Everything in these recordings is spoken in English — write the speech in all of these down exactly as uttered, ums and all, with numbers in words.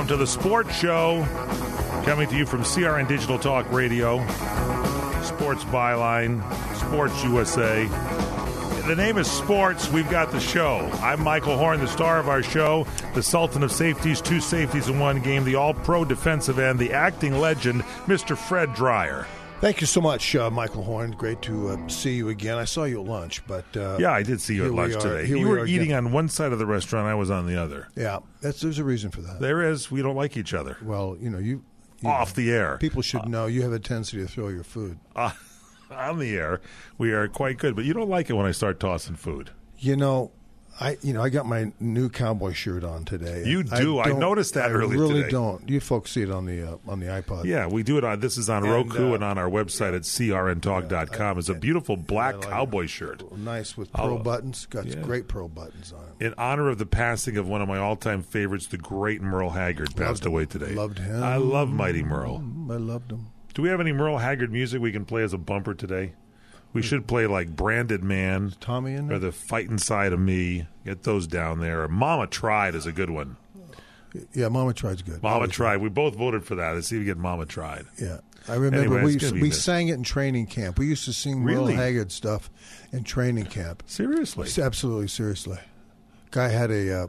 to the Sports Show, coming to you from C R N Digital Talk Radio, Sports Byline, Sports U S A. The name is Sports. We've got the show. I'm Michael Horn, the star of our show, the Sultan of Safeties, two safeties in one game, the all-pro defensive end, the acting legend, Mister Fred Dryer. Thank you so much, uh, Michael Horn. Great to uh, see you again. I saw you at lunch, but uh, yeah, I did see you at lunch today. Here you we were are eating again. on one side of the restaurant. I was on the other. Yeah, that's, there's a reason for that. There is. We don't like each other. Well, you know, you, you off the air. People should know you have a tendency to throw your food. Uh, on the air, we are quite good, but you don't like it when I start tossing food. You know, I you know I got my new cowboy shirt on today. You do. I, I noticed that I earlier really today. don't. You folks see it on the uh, on the iPod. Yeah, we do it on. This is on and, Roku uh, and on our website at C R N talk dot com. Yeah, it's a beautiful black like cowboy it. shirt. Nice with pearl oh, buttons. Got yeah. great pearl buttons on it. In honor of the passing of one of my all-time favorites, the great Merle Haggard passed Loved away him. today. Loved him. I love Mighty Merle. I loved him. Do we have any Merle Haggard music we can play as a bumper today? We should play like Branded Man, Tommy in there? or The Fightin' Side of Me. Get those down there. Or Mama Tried is a good one. Yeah, Mama Tried's good. Mama Always Tried. good. We both voted for that. Let's see if we get Mama Tried. Yeah. I remember Anyway, we it's used, gonna be we missed. sang it in training camp. We used to sing Really? Merle Haggard stuff in training camp. Seriously? Absolutely, seriously. Guy had a uh,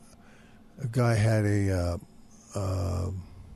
a guy had a uh, uh,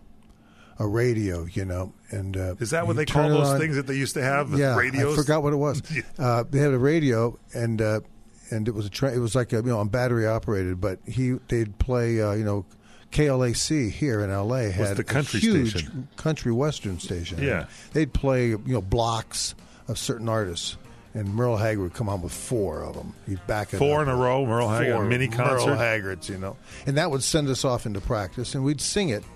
a radio, you know, and uh, Is that what you they call turn it those on- things that they used to have? Yeah, radios? I forgot what it was. uh, they had a radio, and uh, and it was a tra- it was like a, you know, on battery operated. But he they'd play uh, you know K L A C here in L A had the country a huge station. country western station. Yeah. And they'd play you know blocks of certain artists. And Merle Haggard would come on with four of them. He'd back it Four up. in a row, Merle Haggard, Four mini concert? Merle Haggards, you know. And that would send us off into practice, and we'd sing it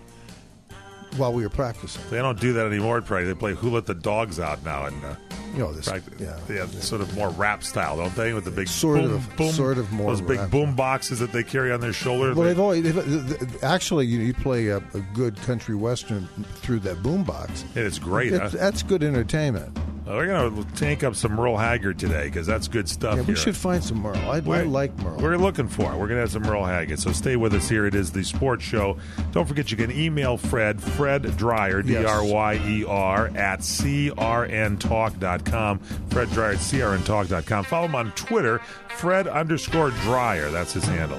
while we were practicing. They don't do that anymore at practice. They play Who Let the Dogs Out now and uh, You know, this, practice. yeah. yeah, sort of more rap style, don't they? With the big Sort boom, of- boom, sort of more those big rap. boom boxes that they carry on their shoulder. Well, They- they've always they've, actually you know, you play a, a good country western through that boombox. it's great. It's- Huh? That's good entertainment. Well, we're going to tank up some Merle Haggard today because that's good stuff. Yeah, we here. should find some Merle. I, I We're- like Merle. We're looking for it. We're going to have some Merle Haggard. So stay with us here. It is the Sports Show. Don't forget you can email Fred, Fred Dryer, D R Y E R, at C R N talk dot com. Fred Dryer at C R N talk dot com. Follow him on Twitter, Fred underscore Dryer. That's his handle.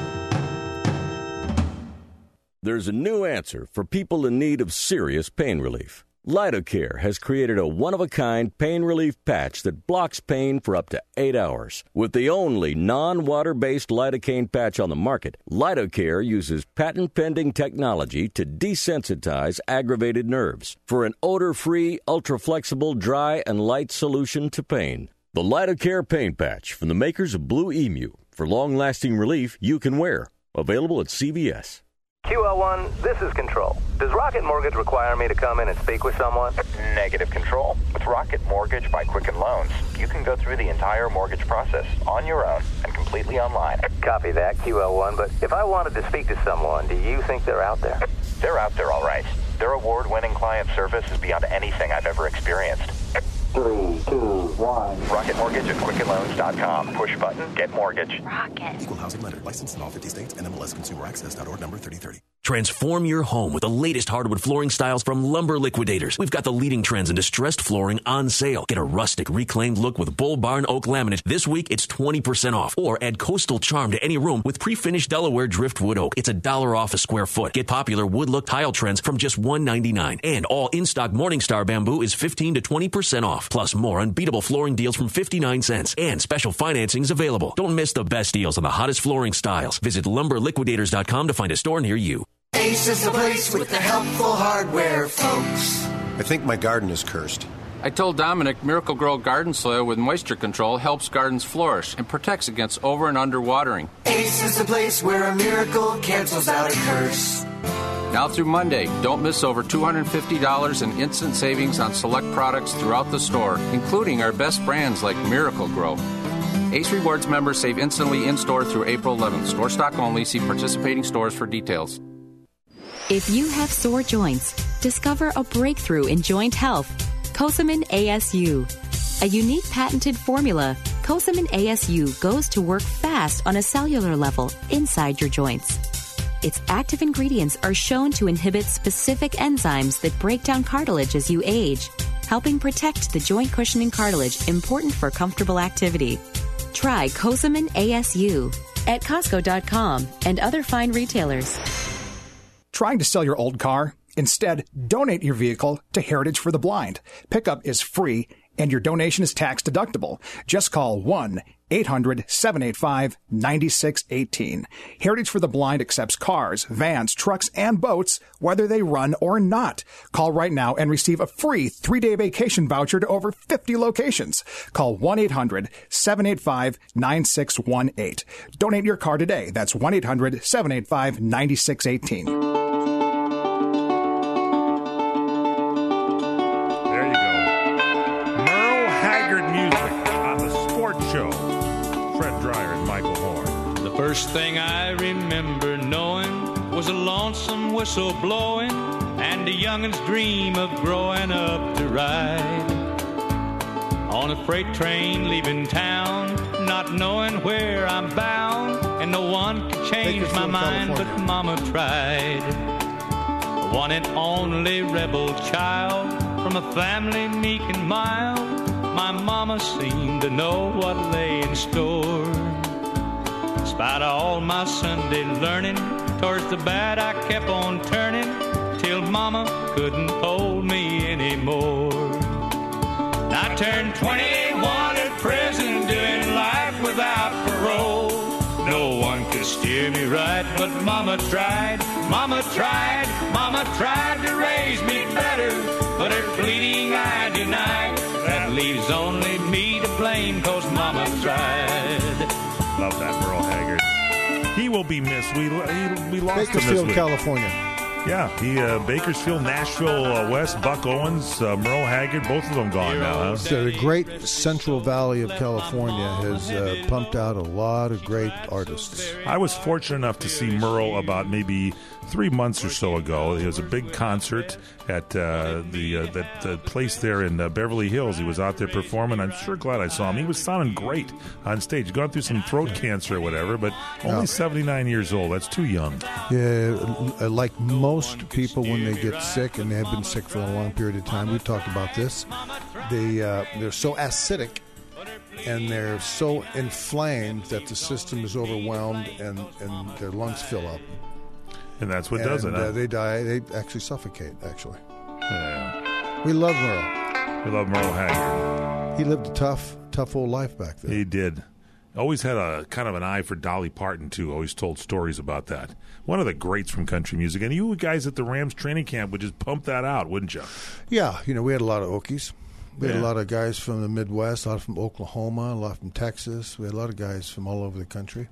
There's a new answer for people in need of serious pain relief. Lidocare has created a one-of-a-kind pain relief patch that blocks pain for up to eight hours. With the only non-water-based lidocaine patch on the market, Lidocare uses patent-pending technology to desensitize aggravated nerves for an odor-free, ultra-flexible, dry, and light solution to pain. The Lidocare pain patch from the makers of Blue Emu for long-lasting relief you can wear. Available at C V S. Q L one, this is Control. Does Rocket Mortgage require me to come in and speak with someone? Negative, Control. With Rocket Mortgage by Quicken Loans, you can go through the entire mortgage process on your own and completely online. Copy that, Q L one, but if I wanted to speak to someone, do you think they're out there? They're out there, all right. Their award-winning client service is beyond anything I've ever experienced. Three, two, one. Rocket Mortgage at Quicken Loans dot com. Push button, get mortgage. Rocket. Equal housing lender. Licensed in all fifty states. N M L S Consumer Access dot org number thirty thirty. Transform your home with the latest hardwood flooring styles from Lumber Liquidators. We've got the leading trends in distressed flooring on sale. Get a rustic, reclaimed look with Bull Barn Oak Laminate. This week, it's twenty percent off. Or add coastal charm to any room with pre-finished Delaware Driftwood Oak. It's a dollar off a square foot. Get popular wood look tile trends from just one ninety-nine. And all in-stock Morningstar bamboo is fifteen to twenty percent off. Plus more unbeatable flooring deals from fifty-nine cents. And special financing is available. Don't miss the best deals on the hottest flooring styles. Visit lumber liquidators dot com to find a store near you. Ace is the place with the helpful hardware, folks. I think my garden is cursed. I told Dominic Miracle Grow Garden Soil with moisture control helps gardens flourish and protects against over and under watering. Ace is the place where a miracle cancels out a curse. Now through Monday, don't miss over two hundred fifty dollars in instant savings on select products throughout the store, including our best brands like Miracle Grow. Ace Rewards members save instantly in-store through April eleventh. Store stock only. See participating stores for details. If you have sore joints, discover a breakthrough in joint health. Cosamin A S U. A unique patented formula, Cosamin A S U goes to work fast on a cellular level inside your joints. Its active ingredients are shown to inhibit specific enzymes that break down cartilage as you age, helping protect the joint cushioning cartilage important for comfortable activity. Try Cosamin A S U at Costco dot com and other fine retailers. Trying to sell your old car? Instead, donate your vehicle to Heritage for the Blind. Pickup is free, and your donation is tax deductible. Just call one eight hundred seven eight five nine six one eight. Heritage for the Blind accepts cars, vans, trucks, and boats, whether they run or not. Call right now and receive a free three-day vacation voucher to over fifty locations. Call one eight hundred seven eight five nine six one eight. Donate your car today. That's one eight hundred seven eight five nine six one eight. First thing I remember knowing was a lonesome whistle blowing and a youngin's dream of growing up to ride on a freight train leaving town, not knowing where I'm bound, and no one could change my mind, but Mama tried. The one and only rebel child from a family meek and mild, my Mama seemed to know what lay in store. Despite all my Sunday learning, towards the bad I kept on turning, till Mama couldn't hold me anymore. I turned twenty-one in prison, doing life without parole. No one could steer me right, but Mama tried, Mama tried, Mama tried to raise me better, but her pleading I denied. That leaves only me to blame, 'cause Mama tried. Love that, Merle Haggard. He will be missed. We he, we lost him this Bakersfield, week. California. Yeah, he uh, Bakersfield, Nashville, uh, West, Buck Owens, uh, Merle Haggard, both of them gone now. Huh? So the great Central Valley of California has uh, pumped out a lot of great artists. I was fortunate enough to see Merle about maybe three months or so ago. It was a big concert at uh, the uh, that uh, place there in uh, Beverly Hills. He was out there performing. I'm sure glad I saw him. He was sounding great on stage. Gone through some throat cancer or whatever, but only Yeah. seventy-nine years old. That's too young. Yeah, uh, like most people when they get sick, and they have been sick for a long period of time, we've talked about this, they, uh, they're so acidic and they're so inflamed that the system is overwhelmed and, and their lungs fill up. And that's what and, does it, huh? Uh, they die. They actually suffocate, actually. Yeah. We love Merle. We love Merle Haggard. He lived a tough, tough old life back then. He did. Always had a kind of an eye for Dolly Parton, too. Always told stories about that. One of the greats from country music. And you guys at the Rams training camp would just pump that out, wouldn't you? Yeah. You know, we had a lot of Okies. We had Yeah. a lot of guys from the Midwest, a lot from Oklahoma, a lot from Texas. We had a lot of guys from all over the country.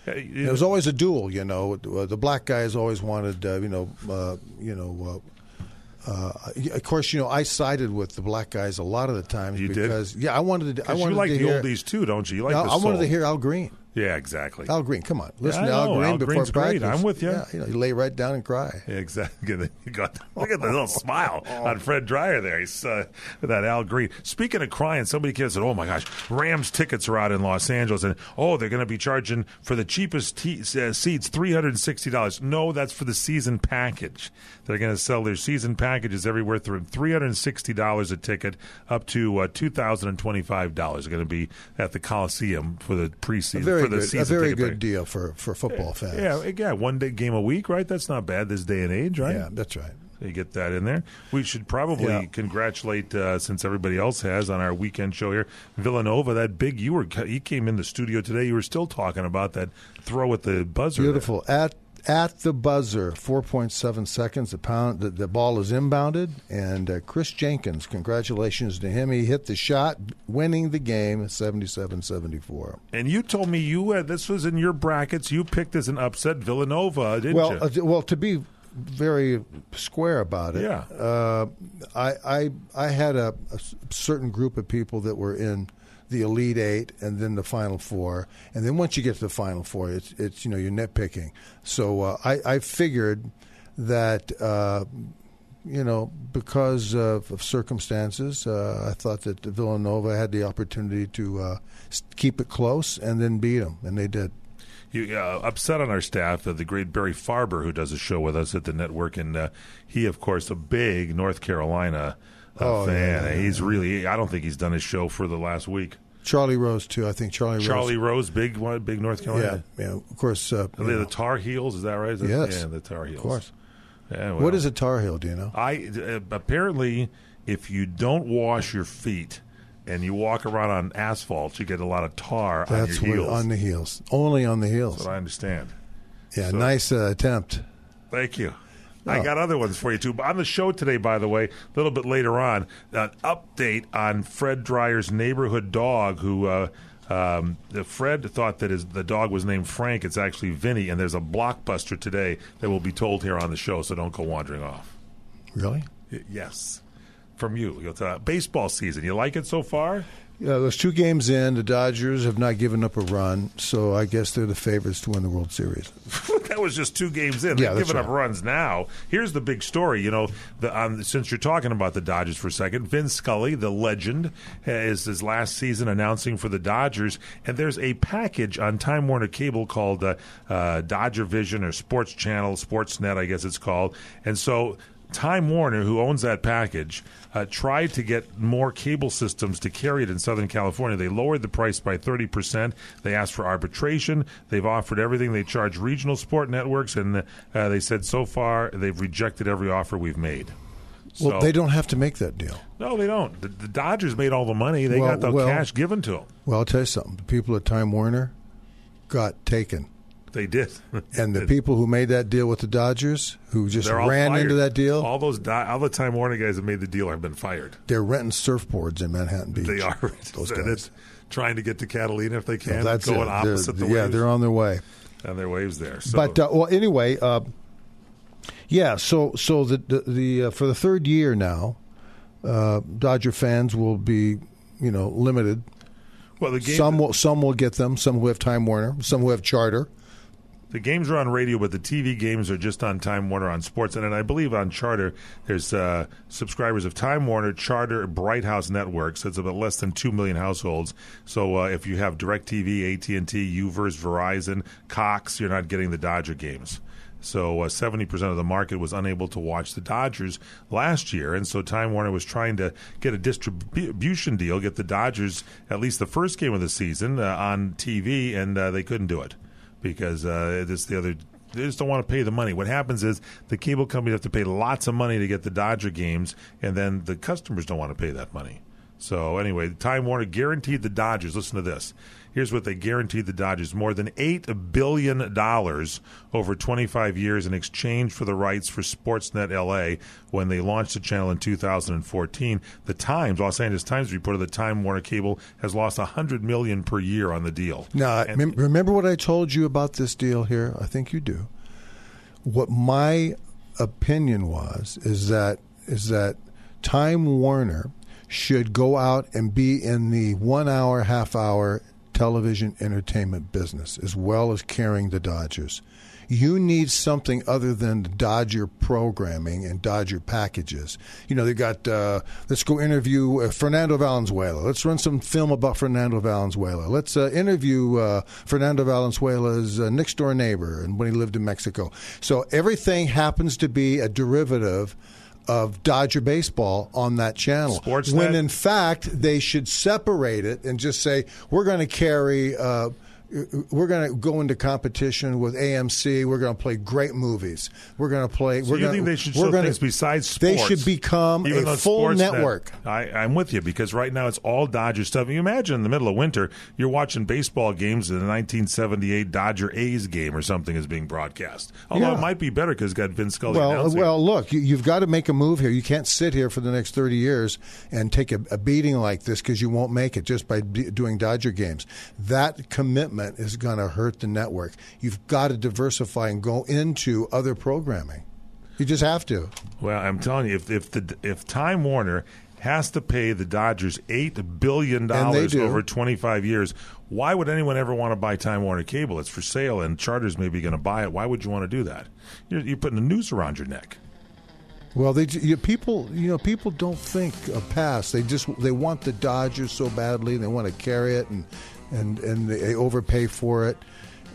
It was always a duel, you know. The black guys always wanted, uh, you know, uh, you know. Uh, uh, of course, you know, I sided with the black guys a lot of the times You because, did? yeah, I wanted to. I wanted you like to the hear, oldies too, don't you? You like no, the I wanted soul. to hear Al Green. Yeah, exactly. Al Green, come on, listen Yeah, to I Al know. Green Al before Green's practice. great. I'm with you. Yeah, you know, you lay right down and cry. Yeah, exactly. You got, look at the little smile on Fred Dreyer there. He's uh, that Al Green. Speaking of crying, somebody came and said, "Oh my gosh, Rams tickets are out in Los Angeles, and oh, they're going to be charging for the cheapest te- uh, seats three hundred and sixty dollars." No, that's for the season package. They're going to sell their season packages everywhere from three hundred and sixty dollars a ticket up to uh, two thousand and twenty-five dollars. They're going to be at the Coliseum for the preseason. A very for the good, season a very ticket good package. deal for, for football fans. Yeah, yeah, one day game a week, right? That's not bad this day and age, right? Yeah, that's right. So you get that in there. We should probably Yeah. congratulate, uh, since everybody else has, on our weekend show here, Villanova. That big, you were, he came in the studio today. You were still talking about that throw at the buzzer. Beautiful. At at the buzzer, four point seven seconds. The pound, the, the ball is inbounded, and uh, Chris Jenkins, congratulations to him. He hit the shot, winning the game, seventy-seven seventy-four. And you told me you uh, this was in your brackets. You picked as an upset Villanova, didn't well, you? uh, well, to be very square about it, Yeah. uh, I, I I had a, a certain group of people that were in the Elite Eight and then the Final Four, and then once you get to the Final Four, it's it's you know you're nitpicking. So uh, I I figured that uh, you know because of, of circumstances, uh, I thought that Villanova had the opportunity to uh, keep it close and then beat them, and they did. you, uh, upset on our staff, uh, the great Barry Farber, who does a show with us at the network, and uh, he, of course, a big North Carolina uh, oh, fan. Yeah, yeah, he's yeah. really, I don't think he's done his show for the last week. Charlie Rose, too. I think Charlie Rose. Charlie Rose, big one, big North Carolina. Yeah, yeah. Of course. Uh, Are they the Tar Heels? Is that right? Is that, yes. Yeah, the Tar Heels. Of course. Yeah, well, what is a Tar Heel? Do you know? I uh, apparently, if you don't wash your feet and you walk around on asphalt, you get a lot of tar That's on your heels. What, on the heels. Only on the heels. That's what I understand. Yeah, so, nice uh, attempt. Thank you. Oh. I got other ones for you, too. But on the show today, by the way, a little bit later on, an update on Fred Dreyer's neighborhood dog who uh, um, Fred thought that his, the dog was named Frank. It's actually Vinny, and there's a blockbuster today that will be told here on the show, so don't go wandering off. Really? Y- yes. From you. You'll tell, baseball season. You like it so far? Yeah, those two games in, the Dodgers have not given up a run, so I guess they're the favorites to win the World Series. That was just two games in. Yeah, They're giving right. up runs now. Here's the big story. You know, the, um, since you're talking about the Dodgers for a second, Vin Scully, the legend, is his last season announcing for the Dodgers, and there's a package on Time Warner Cable called uh, uh, Dodger Vision or Sports Channel, Sportsnet, I guess it's called, and so Time Warner, who owns that package, uh, tried to get more cable systems to carry it in Southern California. They lowered the price by thirty percent. They asked for arbitration. They've offered everything. They charge regional sport networks, and uh, they said so far they've rejected every offer we've made. Well, so, they don't have to make that deal. No, they don't. The, the Dodgers made all the money. They well, got the well, cash given to them. Well, I'll tell you something. The people at Time Warner got taken. They did. And the people who made that deal with the Dodgers, who just They're all ran fired. into that deal, all those di- all the Time Warner guys that made the deal have been fired. They're renting surfboards in Manhattan Beach. They are. Those and guys. it's trying to get to Catalina if they can. Well, that's going it. opposite They're, the yeah, waves. they're on their way. And their waves there. So. But uh, well, anyway, uh, yeah. So so the the, the uh, for the third year now, uh, Dodger fans will be you know limited. Well, the game, some will some will get them. Some who have Time Warner. Some who have Charter. The games are on radio, but the T V games are just on Time Warner on Sports. And, and I believe on Charter, there's uh, subscribers of Time Warner, Charter, Bright House Networks. It's about less than two million households. So uh, if you have DirecTV, A T and T, U-verse, Verizon, Cox, you're not getting the Dodger games. So uh, seventy percent of the market was unable to watch the Dodgers last year. And so Time Warner was trying to get a distribution deal, get the Dodgers at least the first game of the season uh, on T V, and uh, they couldn't do it. Because uh, this the other, they just don't want to pay the money. What happens is the cable companies have to pay lots of money to get the Dodger games, and then the customers don't want to pay that money. So anyway, Time Warner guaranteed the Dodgers. Listen to this. Here's what they guaranteed the Dodgers: more than eight billion dollars over twenty-five years in exchange for the rights for Sportsnet L A when they launched the channel in two thousand fourteen. The Times, Los Angeles Times, reported that Time Warner Cable has lost one hundred million dollars per year on the deal. Now, and, remember what I told you about this deal here? I think you do. What my opinion was is that is that Time Warner should go out and be in the one-hour, half-hour television entertainment business as well as carrying the Dodgers. You need something other than the Dodger programming and Dodger packages. You know, they got, uh, let's go interview uh, Fernando Valenzuela. Let's run some film about Fernando Valenzuela. Let's uh, interview uh, Fernando Valenzuela's uh, next-door neighbor and when he lived in Mexico. So everything happens to be a derivative of Dodger baseball on that channel. Sportsnet. When in fact they should separate it and just say we're going to carry uh, we're going to go into competition with A M C. We're going to play great movies. We're going to play. So we're you gonna, think they should we're show gonna, things besides sports? They should become Even a full Sportsnet, network. I, I'm with you because right now it's all Dodger stuff. You imagine in the middle of winter, you're watching baseball games and the nineteen seventy-eight Dodger A's game or something is being broadcast. Although Yeah. it might be better because it's got Vin Scully Well, announcing. well, look, you, you've got to make a move here. You can't sit here for the next thirty years and take a, a beating like this because you won't make it just by d- doing Dodger games. That commitment is going to hurt the network. You've got to diversify and go into other programming. You just have to. Well, I'm telling you, if if the if Time Warner has to pay the Dodgers eight billion dollars over twenty-five years, why would anyone ever want to buy Time Warner Cable? It's for sale, and Charter's maybe going to buy it. Why would you want to do that? You're, you're putting a noose around your neck. Well, they you, people, you know, people don't think a pass. They just they want the Dodgers so badly. They want to carry it, and and and they overpay for it.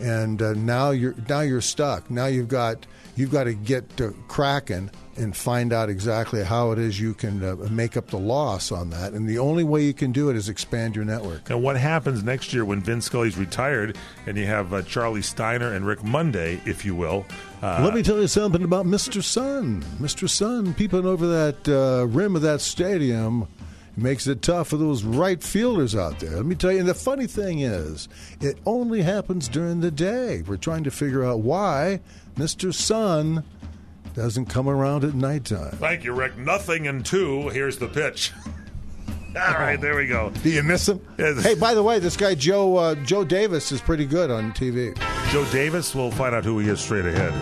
and uh, now you're now you're stuck. Now you've got you've got to get to cracking and find out exactly how it is you can uh, make up the loss on that. And the only way you can do it is expand your network. And what happens next year when Vin Scully's retired and you have uh, Charlie Steiner and Rick Monday, if you will? Uh, Let me tell you something about Mister Sun. Mister Sun peeping over that uh, rim of that stadium makes it tough for those right fielders out there. Let me tell you, and the funny thing is, it only happens during the day. We're trying to figure out why Mister Sun doesn't come around at nighttime. Thank you, Rick. Nothing in two. Here's the pitch. All right, there we go. Do you miss him? Hey, by the way, this guy Joe uh, Joe Davis is pretty good on T V. Joe Davis, we'll find out who he is straight ahead.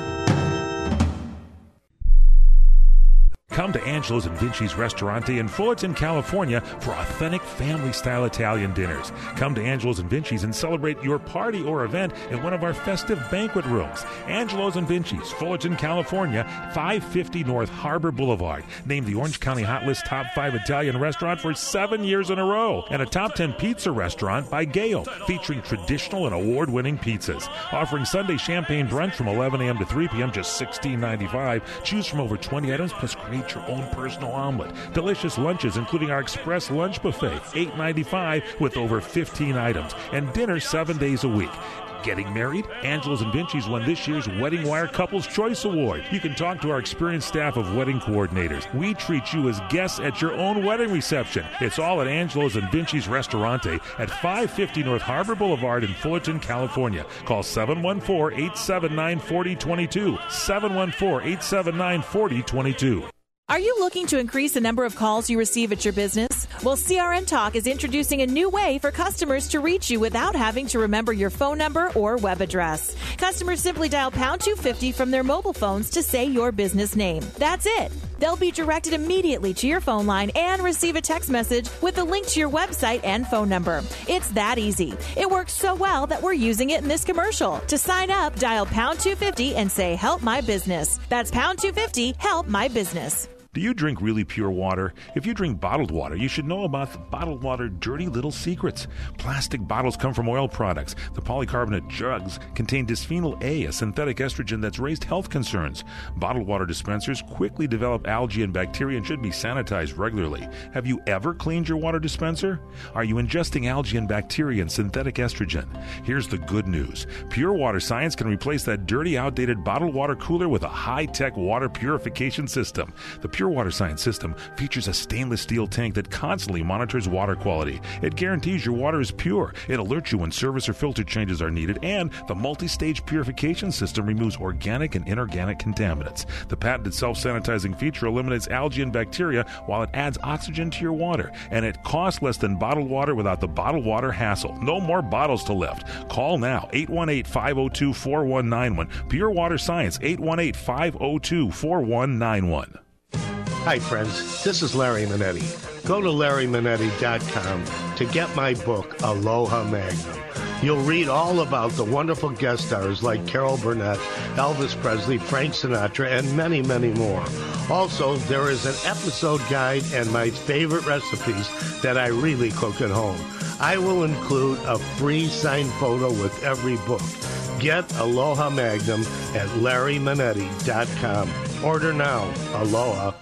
Come to Angelo's and Vinci's Ristorante in Fullerton, California for authentic family-style Italian dinners. Come to Angelo's and Vinci's and celebrate your party or event in one of our festive banquet rooms. Angelo's and Vinci's, Fullerton, California, five fifty North Harbor Boulevard. Named the Orange County Hot List Top five Italian Restaurant for seven years in a row. And a Top ten Pizza Restaurant by Gale, featuring traditional and award-winning pizzas. Offering Sunday champagne brunch from eleven a.m. to three p.m., just sixteen ninety-five. Choose from over twenty items, plus create your own personal omelet. Delicious lunches, including our Express Lunch Buffet, eight ninety-five with over fifteen items. And dinner seven days a week. Getting married? Angelo's and Vinci's won this year's Wedding Wire Couples Choice Award. You can talk to our experienced staff of wedding coordinators. We treat you as guests at your own wedding reception. It's all at Angelo's and Vinci's Ristorante at five fifty North Harbor Boulevard in Fullerton, California. Call seven one four, eight seven nine, four zero two two, seven one four, eight seven nine, four zero two two. Are you looking to increase the number of calls you receive at your business? Well, C R M Talk is introducing a new way for customers to reach you without having to remember your phone number or web address. Customers simply dial pound two fifty from their mobile phones to say your business name. That's it. They'll be directed immediately to your phone line and receive a text message with a link to your website and phone number. It's that easy. It works so well that we're using it in this commercial. To sign up, dial pound two fifty and say, help my business. That's pound two fifty, help my business. Do you drink really pure water? If you drink bottled water, you should know about the bottled water dirty little secrets. Plastic bottles come from oil products. The polycarbonate jugs contain bisphenol A, a synthetic estrogen that's raised health concerns. Bottled water dispensers quickly develop algae and bacteria and should be sanitized regularly. Have you ever cleaned your water dispenser? Are you ingesting algae and bacteria and synthetic estrogen? Here's the good news. Pure Water Science can replace that dirty, outdated bottled water cooler with a high-tech water purification system. The Pure Water Science system features a stainless steel tank that constantly monitors water quality. It guarantees your water is pure. It alerts you when service or filter changes are needed, and the multi-stage purification system removes organic and inorganic contaminants. The patented self-sanitizing feature eliminates algae and bacteria while it adds oxygen to your water, and it costs less than bottled water without the bottled water hassle. No more bottles to lift. Call now, eight one eight, five oh two, four one nine one. Pure Water Science, eight one eight, five oh two, four one nine one. Hi, friends. This is Larry Manetti. Go to larry manetti dot com to get my book, Aloha Magnum. You'll read all about the wonderful guest stars like Carol Burnett, Elvis Presley, Frank Sinatra, and many, many more. Also, there is an episode guide and my favorite recipes that I really cook at home. I will include a free signed photo with every book. Get Aloha Magnum at larry manetti dot com. Order now. Aloha.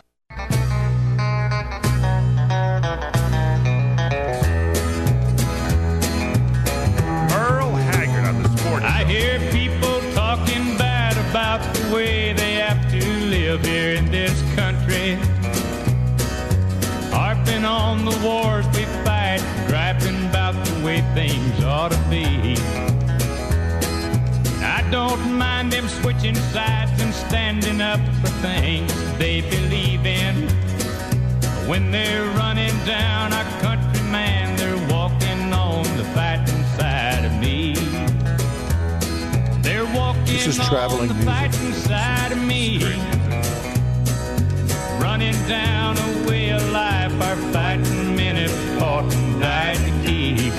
I hear people talking bad about the way they have to live here in this country. Harping on the wars we fight, griping about the way things ought to be. I don't mind them switching sides and standing up for things they believe in. When they're running down our country, man, they're walking on the fighting side of me. They're walking this is traveling on the fighting side of me. Running down a way of life our fighting men have fought and died to keep.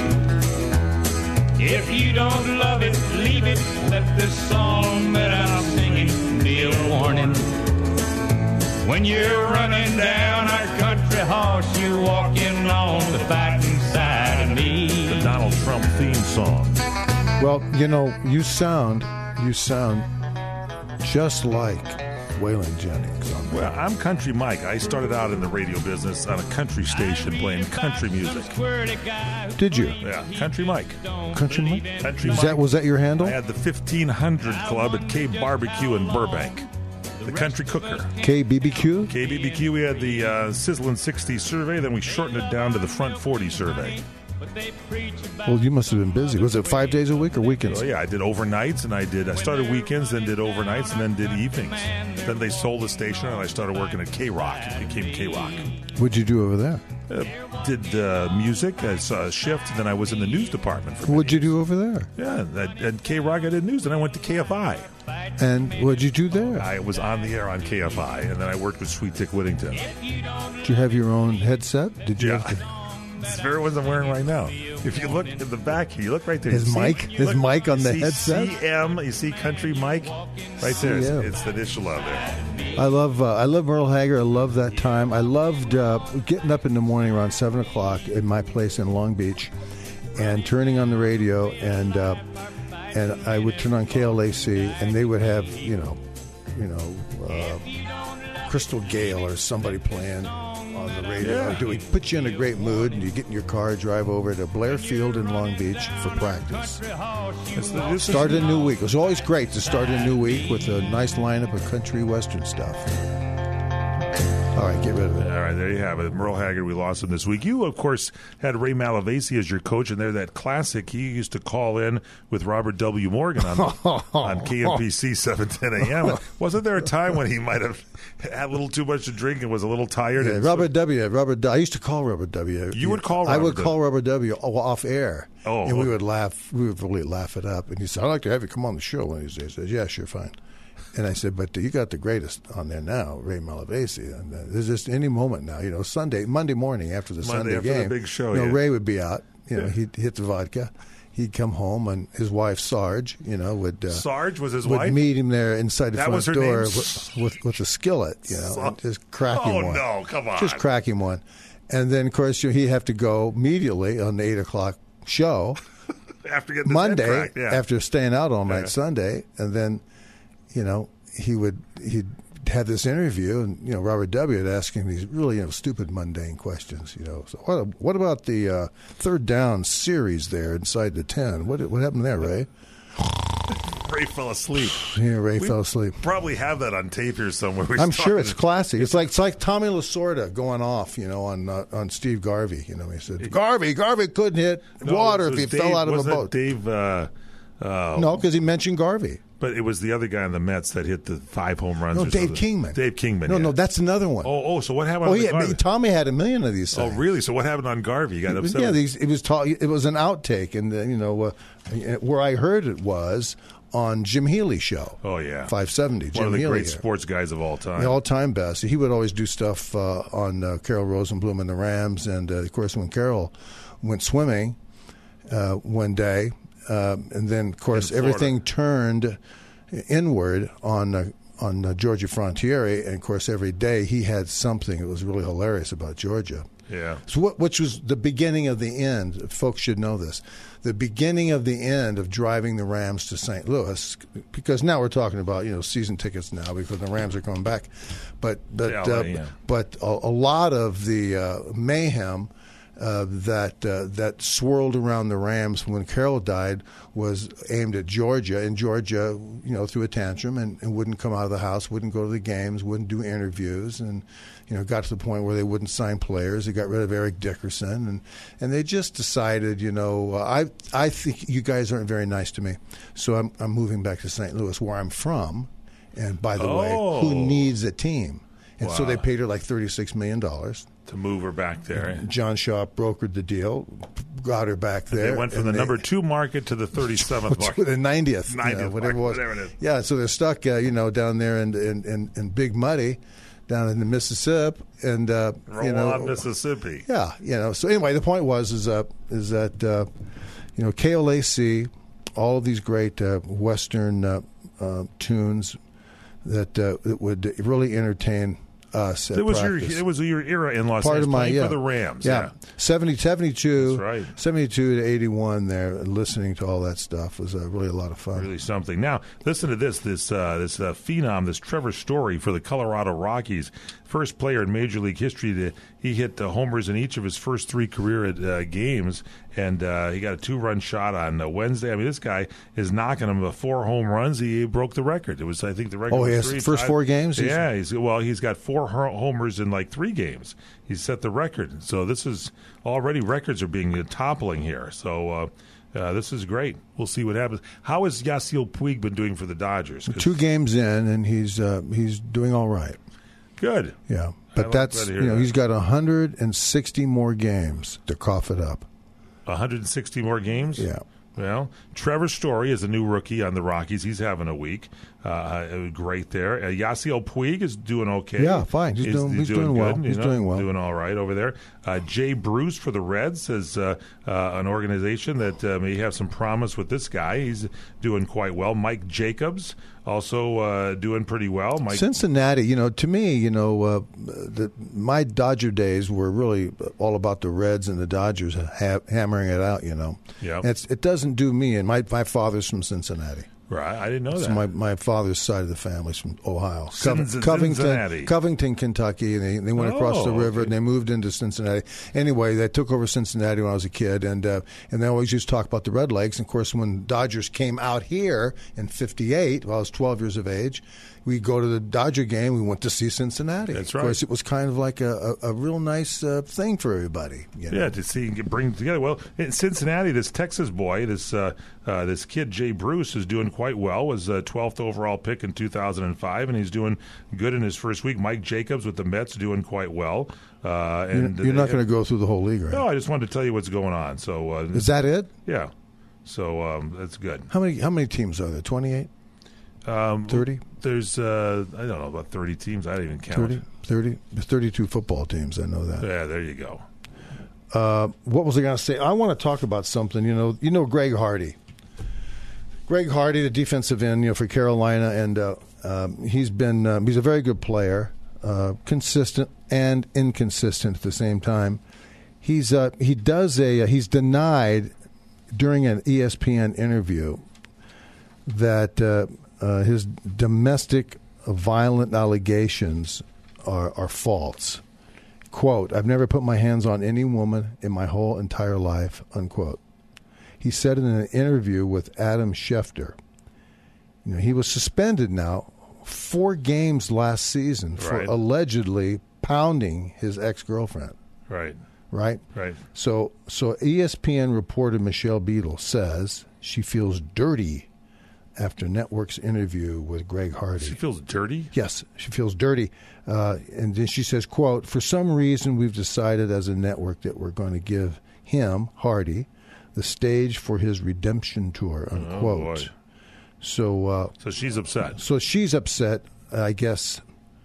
If you don't love it, leave it. Let this song that I'm singing be a warning. When you're running down our country horse, you're walking on the fighting side of me. The Donald Trump theme song. Well, you know, you sound, you sound just like Waylon Jennings. On well, I'm Country Mike. I started out in the radio business on a country station playing country music. Did you? Yeah, Country Mike. Country Mike? Country Is Mike. that, was that your handle? I had the fifteen hundred Club at K Barbecue in Burbank. The Country Cooker. K B B Q? K B B Q, we had the uh, Sizzlin' sixty survey, then we shortened it down to the Front forty survey. Well, you must have been busy. Was it five days a week or weekends? Oh, yeah, I did overnights, and I did. I started weekends, then did overnights, and then did evenings. Then they sold the station, and I started working at K-Rock. It became K-Rock. What'd you do over there? Uh, did uh, music. I saw a shift, and then I was in the news department. For What'd you do over there? Yeah, at, at K-Rock, I did news, and I went to K F I. And what'd you do there? I was on the air on K F I, and then I worked with Sweet Dick Whittington. Did you have your own headset? Did you Yeah. have to... This is very ones I'm wearing right now. If you look in the back here, you look right there. His You see- mic? you His look- mic on the see headset? C M, you see Country Mike? Right there. It's, C M. it's the initial out there. I love uh, I love Merle Haggard. I love that time. I loved uh, getting up in the morning around seven o'clock in my place in Long Beach, and turning on the radio, and uh, and I would turn on K L A C, and they would have you know, you know, uh, Crystal Gale or somebody playing on the radio. Yeah. Do we put you in a great mood, and you get in your car, drive over to Blair Field in Long Beach for practice. It's the- this is- Start a new week. It was always great to start a new week with a nice lineup of country western stuff. All right, get rid of it. All right, there you have it. Merle Haggard, we lost him this week. You, of course, had Ray Malavasi as your coach, and they're that classic. He used to call in with Robert W. Morgan on, on K M P C seven ten a.m. Wasn't there a time when he might have had a little too much to drink and was a little tired? Yeah, and Robert W. Robert. I used to call Robert W. You would call I Robert would W. call Robert W. off air. Oh. And we would laugh. We would really laugh it up. And he said, "I'd like to have you come on the show one of these days." I said, "Yeah, sure, fine." And I said, "But you got the greatest on there now, Ray Malavasi. And uh, there's just any moment now, you know, Sunday, Monday morning after the Monday Sunday after the game, big show, you know, yeah. Ray would be out. You know, Yeah. he'd hit the vodka. He'd come home, and his wife Sarge, you know, would uh, Sarge was his would wife? meet him there inside the That front was her door name? with, with with a skillet, you know, Sa- and just crack him Oh, one. no, come on. Just crack him one. And then, of course, you know, he'd have to go immediately on the eight o'clock show After getting his head Monday cracked, yeah. after staying out all night Yeah. Sunday, and then, you know, he would he'd have this interview, and you know, Robert W. would ask him these really you know stupid, mundane questions. You know, so what what about the uh, third down series there inside the ten? What what happened there, Ray? Ray fell asleep. Yeah, Ray We fell asleep. Probably have that on tape here somewhere. We're I'm sure talking- it's classic. It's like it's like Tommy Lasorda going off, you know, on uh, on Steve Garvey. You know, he said Garvey, Garvey couldn't hit No, water it if he was fell Dave- out of a wasn't it boat. Dave, uh, uh, No, because he mentioned Garvey. But it was the other guy on the Mets that hit the five home runs. No, or Dave something. Kingman. Dave Kingman. No, yeah. no, that's another one. Oh, oh, so what happened? Oh on the yeah, Garvey? Tommy had a million of these Oh, things. really? So what happened on Garvey? You got It was- upset? yeah, these, it was ta- it was an outtake, and uh, you know uh, where I heard it was on Jim Healy's show. Oh yeah, five seventy. One Jim of the Healy great here. sports guys of all time. The all-time best. He would always do stuff uh, on uh, Carol Rosenblum and the Rams, and uh, of course when Carol went swimming uh, one day, uh, and then of course In Florida. everything turned inward on uh, on uh, Georgia Frontiere, and of course every day he had something that was really hilarious about Georgia. Yeah. So what, which was the beginning of the end. Folks should know this. The beginning of the end of driving the Rams to Saint Louis, because now we're talking about you know season tickets now because the Rams are coming back, but but Yeah, uh, yeah. but a, a lot of the uh, mayhem uh, that uh, that swirled around the Rams when Carroll died was aimed at Georgia, and Georgia, you know, threw a tantrum and, and wouldn't come out of the house, wouldn't go to the games, wouldn't do interviews, and you know, got to the point where they wouldn't sign players. They got rid of Eric Dickerson, and, and they just decided, you know, uh, I I think you guys aren't very nice to me, so I'm I'm moving back to Saint Louis, where I'm from, and by the way, Oh. who needs a team? And so Wow. they paid her like thirty-six million dollars. To move her back there. John Shaw brokered the deal, got her back there. They went from and the they- number two market to the thirty-seventh to market. the ninetieth, you know, ninetieth whatever it market, was. whatever it is. Yeah, so they're stuck, uh, you know, down there in in, in, in Big Muddy, down in the Mississippi, and uh, Roll you know, on Mississippi. yeah, you know. So anyway, the point was is uh, is that uh, you know K L A C, all of these great uh, Western uh, uh, tunes that uh, that would really entertain us at it was practice. your it was your era in Los Part Angeles of my, playing yeah. for the Rams. Yeah, Yeah. seventy, seventy-two, That's right. seventy-two to eighty-one there, listening to all that stuff was uh, really a lot of fun. Really something. Now, listen to this. This uh, this uh, phenom, this Trevor Story for the Colorado Rockies. First player in Major League history to he hit uh, homers in each of his first three career uh, games, and uh, he got a two-run shot on uh, Wednesday. I mean, this guy is knocking him uh, four home runs. He broke the record. It was, I think, the record. Oh, he was has three, first five. four games? Yeah, he's well. He's got four ho- homers in like three games. He's set the record. So this is already records are being uh, toppling here. So. Uh, Uh, this is great. We'll see what happens. How has Yasiel Puig been doing for the Dodgers? Two games in, and he's uh, he's doing all right. Good. Yeah, but like that's that you know that. he's got one hundred sixty more games to cough it up. one hundred sixty more games? Yeah. Well, Trevor Story is a new rookie on the Rockies. He's having a week. Uh, great there. Uh, Yasiel Puig is doing okay. Yeah, fine. He's doing- he's doing well. good, you He's know, doing well. Doing all right over there. Uh, Jay Bruce for the Reds is uh, uh, an organization that uh, may have some promise with this guy. He's doing quite well. Mike Jacobs also uh, doing pretty well. Mike Cincinnati, you know, to me, you know, uh, the, my Dodger days were really all about the Reds and the Dodgers ha- hammering it out. You know, Yep. It's, it doesn't do me. And my my father's from Cincinnati. Right, I didn't know So that. my, my father's side of the family's from Ohio, Cin- Cov- Covington, Cincinnati. Covington, Kentucky. And they they went across Oh, the river okay. and they moved into Cincinnati. Anyway, they took over Cincinnati when I was a kid, and uh, and they always used to talk about the Red Lakes. And of course, when Dodgers came out here in fifty-eight, while I was twelve years of age, we go to the Dodger game. We went to see Cincinnati. That's Of right. course, it was kind of like a, a, a real nice uh, thing for everybody. You know? Yeah, to see and get, bring together. Well, in Cincinnati, this Texas boy, this uh, uh, this kid Jay Bruce is doing quite well. Was a twelfth overall pick in two thousand five, and he's doing good in his first week. Mike Jacobs with the Mets doing quite well. Uh, and You're, you're not going to go through the whole league, right? No, I just wanted to tell you what's going on. So uh, Is that it? Yeah. So um, that's good. How many how many teams are there? twenty-eight? Um, thirty? There's uh, I don't know about thirty teams. I didn't even count. thirty? thirty? There's thirty-two football teams. I know that. Yeah, there you go. Uh, what was I going to say? I want to talk about something. You know, you know Greg Hardy. Greg Hardy, the defensive end, you know, for Carolina, and uh, um, he's been um, he's a very good player, uh, consistent and inconsistent at the same time. He's uh, he does a uh, he's denied during an E S P N interview that uh, uh, his domestic violent allegations are, are false. Quote, I've never put my hands on any woman in my whole entire life, unquote. He said in an interview with Adam Schefter, you know, he was suspended now four games last season for Right. allegedly pounding his ex-girlfriend. Right. Right? Right. So, so E S P N reporter Michelle Beadle says she feels dirty after Network's interview with Greg Hardy. She feels dirty? Yes, she feels dirty. Uh, and then she says, quote, for some reason we've decided as a network that we're going to give him, Hardy, the stage for his redemption tour, unquote. Oh, boy. So, uh, So she's upset. so she's upset, I guess.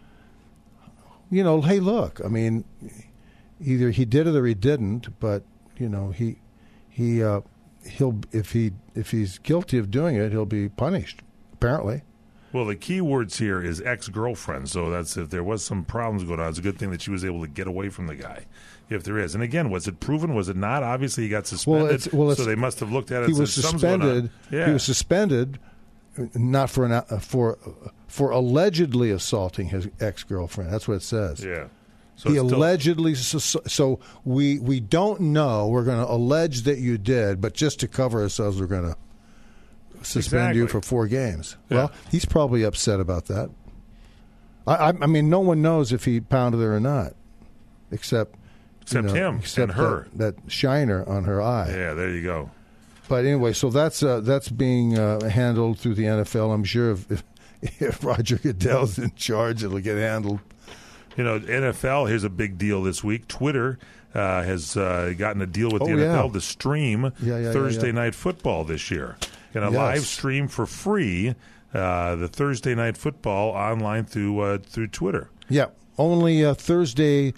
You know, hey, look, I mean, either he did it or he didn't, but, you know, he, he, uh, he'll, if he, if he's guilty of doing it, he'll be punished, apparently. Well, the key words here is ex-girlfriend. So that's if there was some problems going on, it's a good thing that she was able to get away from the guy, if there is. And again, was it proven? Was it not? Obviously, he got suspended. Well, it's, well, it's, so they must have looked at it. He and was said, "Something's going on." suspended. Yeah. He was suspended, not for an uh, for for allegedly assaulting his ex-girlfriend. That's what it says. Yeah. So he it's still- allegedly. So, so we we don't know. We're going to allege that you did, but just to cover ourselves, we're going to suspend you Exactly. for four games. Yeah. Well, he's probably upset about that. I, I, I mean, no one knows if he pounded her or not, except Except you know, him except and her. That, that shiner on her eye. Yeah, there you go. But anyway, so that's uh, that's being uh, handled through the N F L. I'm sure if, if, if Roger Goodell's in charge, it'll get handled. You know, N F L, here's a big deal this week. Twitter uh, has uh, gotten a deal with the Oh, N F L yeah. to stream Yeah, yeah, Thursday yeah, yeah. Night Football this year. Going to Yes. live stream for free uh, the Thursday Night Football online through uh, through Twitter. Yeah, only uh, Thursday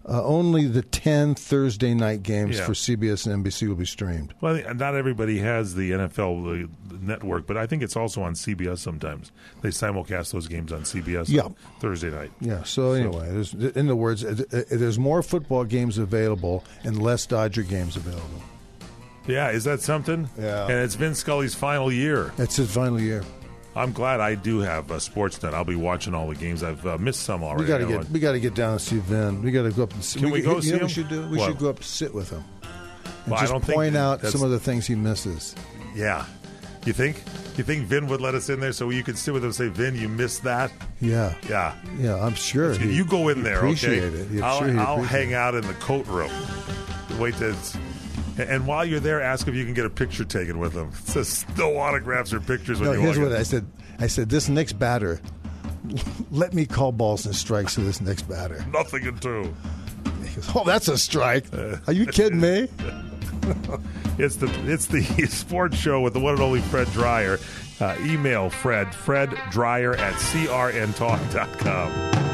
Uh, only the ten Thursday night games Yeah. for C B S and N B C will be streamed. Well, I think not everybody has the N F L the, the network, but I think it's also on C B S sometimes. They simulcast those games on C B S Yeah. on Thursday night. Yeah, so anyway, there's, in other words, uh, uh, there's more football games available and less Dodger games available. Yeah, is that something? Yeah. And it's Vin Scully's final year. It's his final year. I'm glad I do have uh, Sportsnet. I'll be watching all the games. I've uh, missed some already. We got to I know get it- we got to get down and see Vin. We got to go up and see. Can we go you see know him? what we should do? We What? should go up and sit with him and Well, I just don't think point out that's- some of the things he misses. Yeah. You think? You think Vin would let us in there so you could sit with him and say, Vin, you missed that? Yeah, Yeah. yeah, I'm sure. You he- go in he there, appreciate okay? it. Yeah, I'll, sure he'd I'll appreciate hang out in the coat room. Wait to, and while you're there, ask if you can get a picture taken with him. It says no autographs or pictures when No, you here's walk what in. I said. I said, this next batter, let me call balls and strikes to this next batter. Nothing in two. He goes, oh, that's a strike. Are you kidding me? It's the it's the sports show with the one and only Fred Dreyer. Uh, email Fred, Fred Dreyer at C R N talk dot com.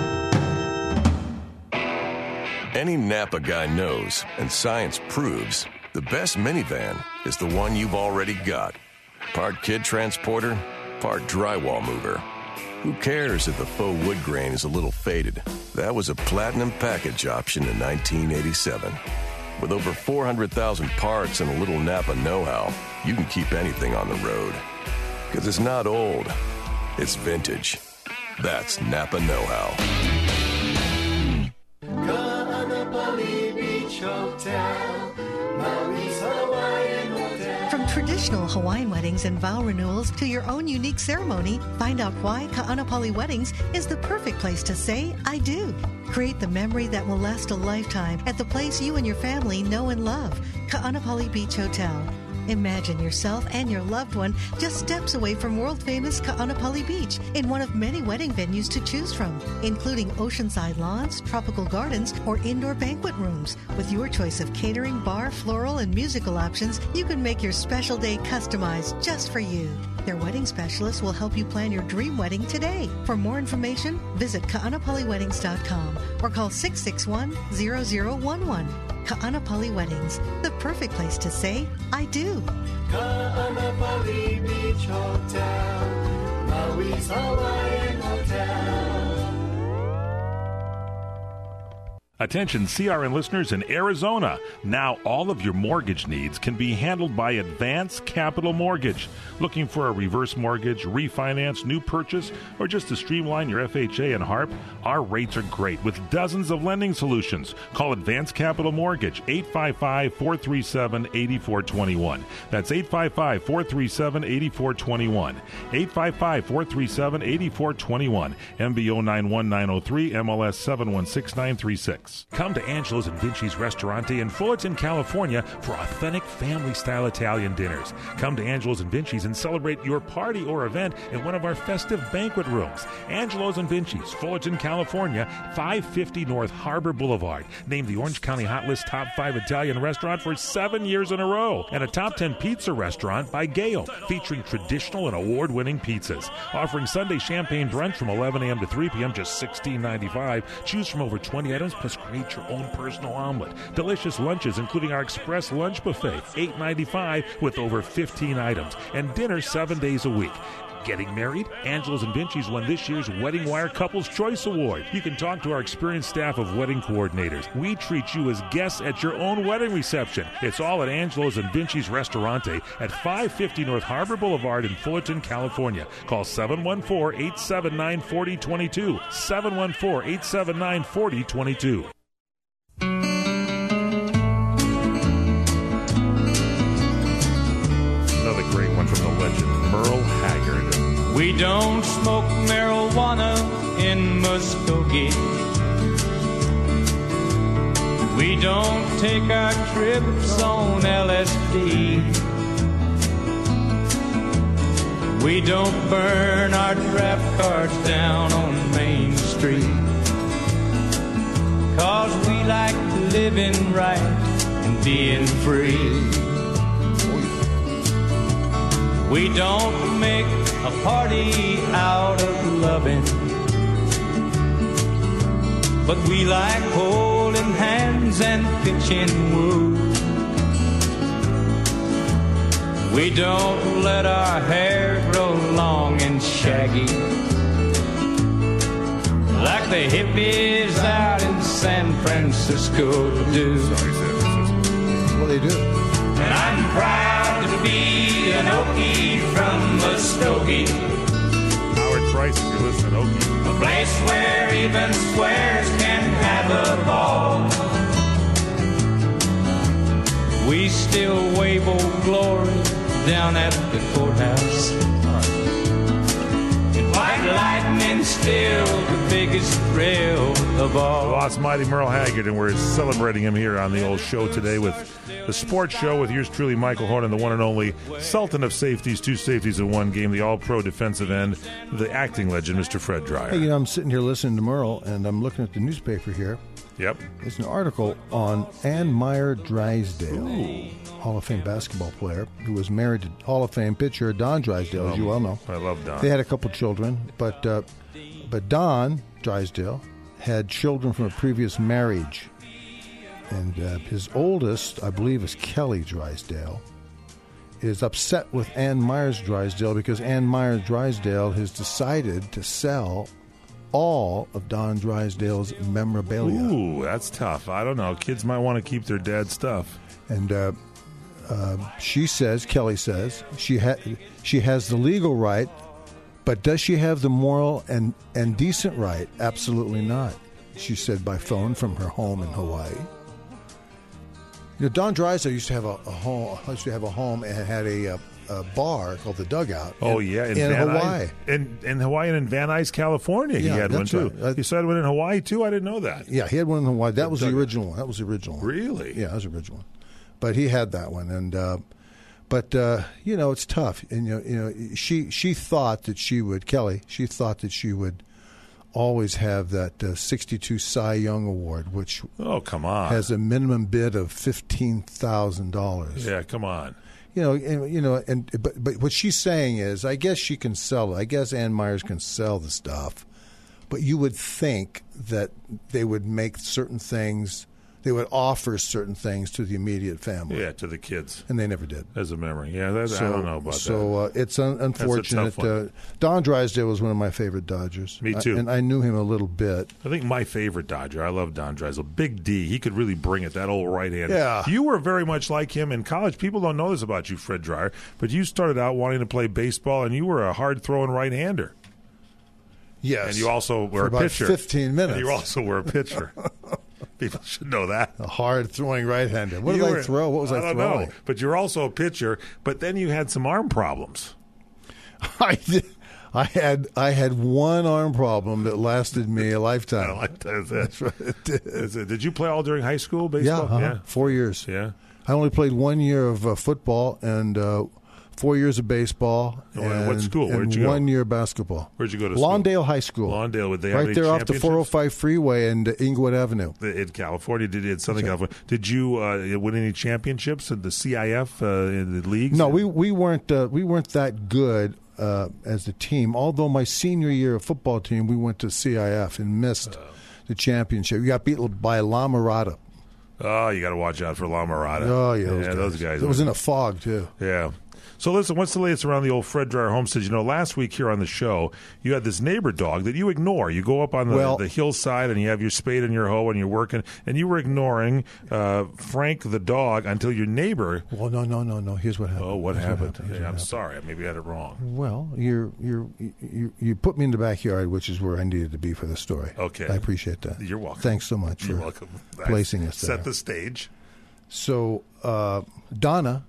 Any Napa guy knows, and science proves, the best minivan is the one you've already got. Part kid transporter, part drywall mover. Who cares if the faux wood grain is a little faded? That was a platinum package option in nineteen eighty-seven. With over four hundred thousand parts and a little Napa know-how, you can keep anything on the road. Because it's not old, it's vintage. That's Napa know-how. Kaanapali Beach Hotel, Maui's Hawaiian Hotel. From traditional Hawaiian weddings and vow renewals to your own unique ceremony, find out why Ka'anapali Weddings is the perfect place to say, I do. Create the memory that will last a lifetime at the place you and your family know and love, Ka'anapali Beach Hotel. Imagine yourself and your loved one just steps away from world-famous Ka'anapali Beach in one of many wedding venues to choose from, including oceanside lawns, tropical gardens, or indoor banquet rooms. With your choice of catering, bar, floral, and musical options, you can make your special day customized just for you. Their wedding specialist will help you plan your dream wedding today. For more information, visit Ka'anapali Weddings dot com or call six six one, zero zero one one. Ka'anapali Weddings, the perfect place to say, I do. Kaanapali Beach Hotel, Maui's Hawaiian Hotel. Attention C R N listeners in Arizona. Now all of your mortgage needs can be handled by Advance Capital Mortgage. Looking for a reverse mortgage, refinance, new purchase, or just to streamline your F H A and HARP? Our rates are great with dozens of lending solutions. Call Advance Capital Mortgage, eight five five, four three seven, eight four two one. That's eight five five, four three seven, eight four two one. eight five five, four three seven, eight four two one. M B O nine one nine oh three, M L S seven one six nine three six. Come to Angelo's and Vinci's Restaurante in Fullerton, California for authentic family-style Italian dinners. Come to Angelo's and Vinci's and celebrate your party or event in one of our festive banquet rooms. Angelo's and Vinci's, Fullerton, California, five fifty North Harbor Boulevard. Named the Orange County Hot List Top five Italian restaurant for seven years in a row. And a Top ten pizza restaurant by Gale, featuring traditional and award-winning pizzas. Offering Sunday champagne brunch from eleven a.m. to three p.m., just sixteen ninety-five. Choose from over twenty items, plus create your own personal omelet. Delicious lunches, including our express lunch buffet, eight ninety-five with over fifteen items. And dinner seven days a week. Getting married? Angelo's and Vinci's won this year's Wedding Wire Couples Choice Award. You can talk to our experienced staff of wedding coordinators. We treat you as guests at your own wedding reception. It's all at Angelo's and Vinci's Restaurante at five fifty North Harbor Boulevard in Fullerton, California. Call seven one four, eight seven nine, four oh two two. seven one four, eight seven nine, four oh two two. Another great one from the legend, Merle Haggard. We don't smoke marijuana in Muskogee. We don't take our trips on L S D. We don't burn our draft cards down on Main Street. Cause we like living right and being free. We don't make a party out of loving, but we like holding holding hands and pitching woo. We don't let our hair grow long and shaggy like the hippies out in San Francisco do. Well, they do. And I'm proud to be an Okie from Muskogee. Howard Price, if you're listening, Okie. A place where even squares can have a ball. We still wave Old Glory down at the courthouse. And White Lightning's still the biggest thrill of all. Lost Mighty Merle Haggard, and we're celebrating him here on the old show today with the sports show with yours truly, Michael Horn, and the one and only Sultan of safeties, two safeties in one game, the all-pro defensive end, the acting legend, Mister Fred Dreyer. Hey, you know, I'm sitting here listening to Merle, and I'm looking at the newspaper here. Yep. It's an article on Ann Meyer Drysdale, Ooh. Hall of Fame basketball player, who was married to Hall of Fame pitcher Don Drysdale, as you well know. I love Don. They had a couple children, but uh, but Don Drysdale had children from a previous marriage. And uh, his oldest, I believe, is Kelly Drysdale, is upset with Ann Myers Drysdale because Ann Myers Drysdale has decided to sell all of Don Drysdale's memorabilia. Ooh, that's tough. I don't know. Kids might want to keep their dad's stuff. And uh, uh, she says, Kelly says, she ha- she has the legal right, but does she have the moral and, and decent right? Absolutely not. She said by phone from her home in Hawaii. You know, Don Drysdale used to have a, a home. Used to have a home and had a, a, a bar called the Dugout. Oh in, yeah, in, in Van Hawaii, Nuys, in in Hawaii and in Van Nuys, California. Yeah, he had one that's too. right. Uh, he said one in Hawaii too. I didn't know that. Yeah, he had one in Hawaii. That The was Dugout. the original one. That was the original one. Really? Yeah, that was the original one. But he had that one, and uh, but uh, you know, it's tough. And you know, you know, she she thought that she would Kelly. She thought that she would always have that uh, sixty-two Cy Young Award, which oh come on has a minimum bid of fifteen thousand dollars. Yeah, come on. You know, and, you know, and but but what she's saying is, I guess she can sell it. I guess Ann Myers can sell the stuff, but you would think that they would make certain things. They would offer certain things to the immediate family. Yeah, to the kids. And they never did. As a memory. Yeah, that, so, I don't know about so, that. So uh, it's un- unfortunate. Uh, Don Drysdale was one of my favorite Dodgers. Me too. I, and I knew him a little bit. I think my favorite Dodger, I love Don Drysdale. Big D, he could really bring it, that old right hand. Yeah. You were very much like him in college. People don't know this about you, Fred Dreyer, but you started out wanting to play baseball, and you were a hard-throwing right-hander. Yes. And you also were For a about pitcher. fifteen minutes. And you also were a pitcher. People should know that. A hard throwing right-hander. What You did were, I throw? What was I, I don't throwing? know. But you're also a pitcher. But then you had some arm problems. I did. I had I had one arm problem that lasted me a lifetime. I like that. That's right. It did. Is it, did you play all during high school Yeah, baseball? uh-huh. Yeah. Four years. Yeah. I only played one year of uh, football and uh, four years of baseball. Oh, and, what school? Where'd and you go? one year of basketball. Where'd you go to Lawndale school? High School. Lawndale. Would they have right any there off the championships? four oh five freeway and uh, Inglewood Avenue. In California, did in Southern California. Did you uh, win any championships in the C I F uh, in the leagues? No, we we weren't uh, we weren't that good uh, as a team. Although my senior year of football team, we went to C I F and missed uh, the championship. We got beat by La Mirada. Oh, you got to watch out for La Mirada. Oh yeah, yeah, those those guys. guys. It was in a fog too. Yeah. So listen, what's the latest around the old Fred Dreyer homestead? You know, last week here on the show, you had this neighbor dog that you ignore. You go up on the, well, the hillside and you have your spade and your hoe and you're working, and you were ignoring uh, Frank the dog until your neighbor. Well, no, no, no, no. Here's what happened. Oh, what Here's happened? What happened. Yeah, what I'm happened. sorry. Maybe I had it wrong. Well, you're you're you you put me in the backyard, which is where I needed to be for the story. Okay, I appreciate that. You're welcome. Thanks so much You're for welcome. placing us there. Set the stage. So uh, Donna,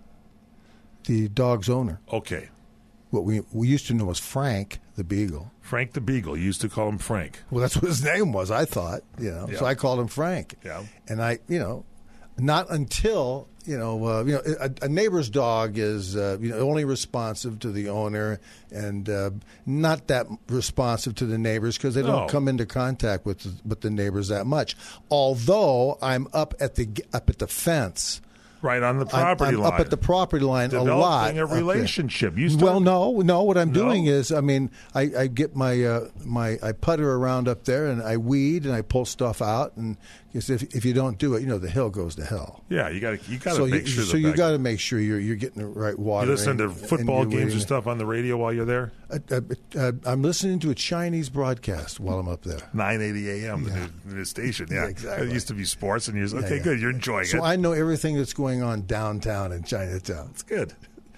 the dog's owner. Okay. What we we used to know as Frank the Beagle. Frank the Beagle. You used to call him Frank. Well, that's what his name was. I thought, you know. Yeah. So I called him Frank. Yeah. And I, you know, not until you know, uh, you know, a, a neighbor's dog is uh, you know only responsive to the owner and uh, not that responsive to the neighbors because they don't No. come into contact with the, with the neighbors that much. Although I'm up at the up at the fence Right on the property I'm, I'm line. up at the property line a lot. Developing a relationship. You start, well, no, no. What I'm No? doing is, I mean, I, I get my uh, my I putter around up there and I weed and I pull stuff out, and because if if you don't do it, you know, the hill goes to hell. Yeah, you got to you got to So make you, sure. so the you back- got to make sure you're you're getting the right water. You listen to and- football and you're games and weeding. stuff on the radio while you're there. Uh, uh, uh, I'm listening to a Chinese broadcast while I'm up there. nine eighty a.m. The, new, the new station. Yeah, Yeah, exactly. It used to be sports, and you're Yeah, okay. yeah. Good, you're enjoying So it. I know everything that's going on downtown in Chinatown. It's good.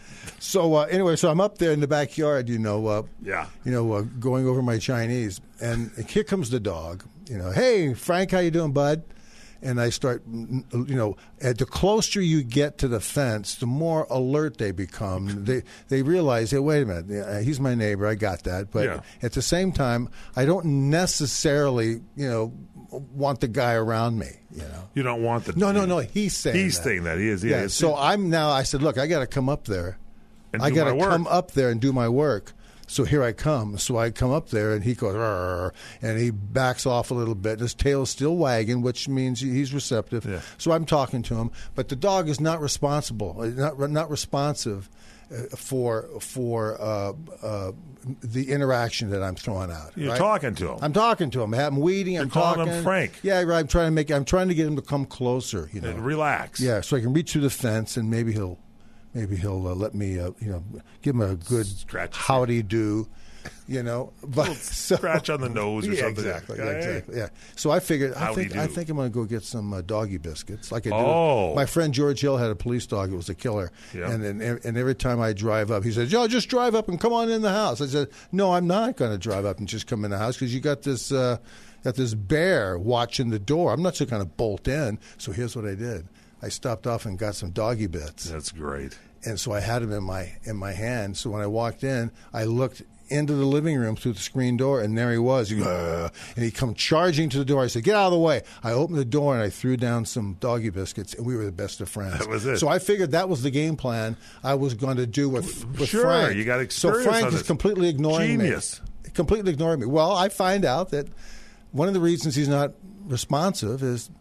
So uh, anyway, so I'm up there in the backyard, you know, uh, Yeah. you know, uh, going over my Chinese, and here comes the dog. You know, hey Frank, how you doing, bud? And I start, you know, at the closer you get to the fence, the more alert they become. they they realize, hey, wait a minute, yeah, he's my neighbor. I got that, but Yeah. at the same time, I don't necessarily, you know, want the guy around me. You know, You don't want the no, no, no. He's saying He's that. saying that. He is. Yeah. Yeah. it's- So I'm now. I said, look, I got to come up there. And I do got my to work. come up there and do my work. So here I come. So I come up there, and he goes, "Arr," and he backs off a little bit. His tail's still wagging, which means he's receptive. Yeah. So I'm talking to him, but the dog is not responsible, not not responsive uh, for for uh, uh, the interaction that I'm throwing out. You're right? talking to him. I'm talking to him. I'm weeding. You're I'm calling him talking. Frank. Yeah, right. I'm trying to make. I'm trying to get him to come closer. You know, And relax. yeah, so I can reach through the fence, and maybe he'll, maybe he'll uh, let me, uh, you know, give him a good Scratch. howdy do, you know. But so, Scratch on the nose or yeah, something. exactly, Hey. exactly. Yeah. So I figured, I Howdy think, I do. think I'm going to go get some uh, doggy biscuits, like I do. Oh. My friend George Hill had a police dog. It was a killer, Yeah. and and and every time I drive up, he says, "Yo, just drive up and come on in the house." I said, "No, I'm not going to drive up and just come in the house because you got this." Uh, Got this bear watching the door. I'm not just going to bolt in. So here's what I did. I stopped off and got some doggy bits. That's great. And so I had them in my in my hand. So when I walked in, I looked into the living room through the screen door, and there he was. He, uh, and he come charging to the door. I said, "Get out of the way." I opened the door, and I threw down some doggy biscuits, and we were the best of friends. That was it. So I figured that was the game plan I was going to do with, with Sure, Frank. you got So experience Frank on is this. completely ignoring Genius. me. Completely ignoring me. Well, I find out that one of the reasons he's not responsive is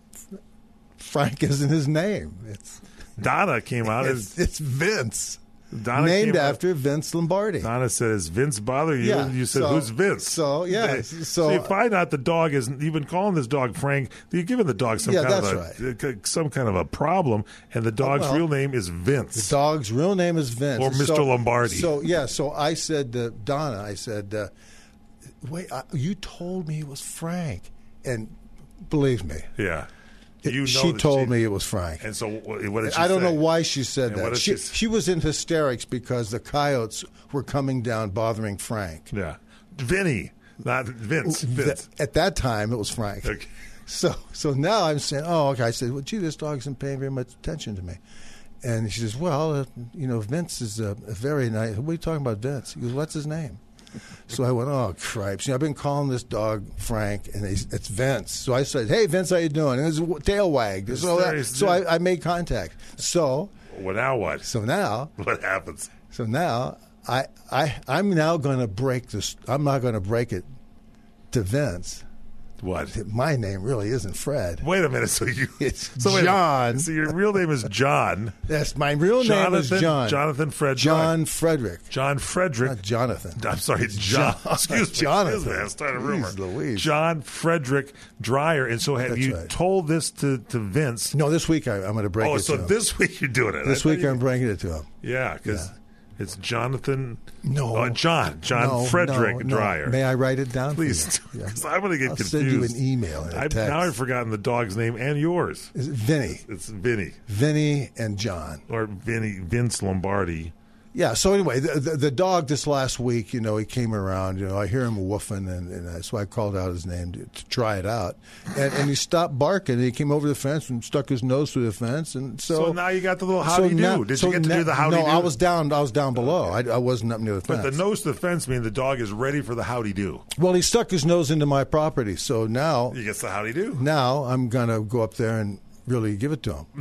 Frank isn't his name. It's Donna came out it's, as it's Vince, Donna named came out- after Vince Lombardi. Donna said, "Is Vince bother you?" Yeah, And you said, so- "Who's Vince?" so, yeah, They- so- you find out the dog is. You've been calling this dog Frank. You're giving the dog some Yeah, kind that's of a, uh, some kind of a problem, and the dog's well, real name is Vince. The dog's real name is Vince. Or Mister So- Lombardi. So, yeah, so I said to Donna, I said, uh, wait, I, you told me it was Frank. And believe me, Yeah, you know she that told she- me it was Frank. And so, what what did she I don't say? know why she said And what that. did She, she- she was in hysterics because the coyotes were coming down bothering Frank. Yeah, Vinny, not Vince. Vince. Th- At that time, it was Frank. Okay. So, so now I'm saying, oh, okay. I said, well, gee, this dog isn't paying very much attention to me. And she says, well, uh, you know, Vince is a, a very nice. What are you talking about, Vince? He goes, what's his name? So I went, oh, cripes. You know, I've been calling this dog Frank, and he's, it's Vince. So I said, hey, Vince, how you doing? And his w- tail wagged. So, that, so I, I made contact. So, Well, now what? so now, What happens? so now, I, I, I'm now going to break this. I'm not going to break it to Vince. What? My name really isn't Fred. Wait a minute. So you? It's so wait a minute. John. So your real name is John. Yes, my real Jonathan, name is John. Jonathan Fred. John Frederick. John Frederick. Not Jonathan. I'm sorry, John. John- Excuse me. Jonathan. Excuse me. I started a rumor. Jeez Louise. John Frederick Dreyer. And so have That's you right. told this to, to Vince? No, this week I, I'm going to break Oh, it so to him. this week you're doing it. This I thought week you- I'm breaking it to him. Yeah, because it's Jonathan. No. uh, John. John No, Frederick no, no. Dreyer. May I write it down? Please, for you? because I'm going to get I'll confused. send you an email and a I've, text. now I've forgotten the dog's name and yours. Is it Vinny? It's Vinny Vinny and John. or Vinny Vince Lombardi. Yeah. So anyway, the, the, the dog this last week, you know, he came around. You know, I hear him woofing, and, and uh, so I called out his name to, to try it out. And, and he stopped barking. And he came over the fence and stuck his nose through the fence. And so, So now you got the little so howdy do. now- Did so you get to now- do the howdy no, do? I was down. I was down below. I, I wasn't up near the fence. But the nose to the fence means the dog is ready for the howdy do. Well, he stuck his nose into my property. So now, He gets the howdy do. now I'm gonna go up there and really give it to him.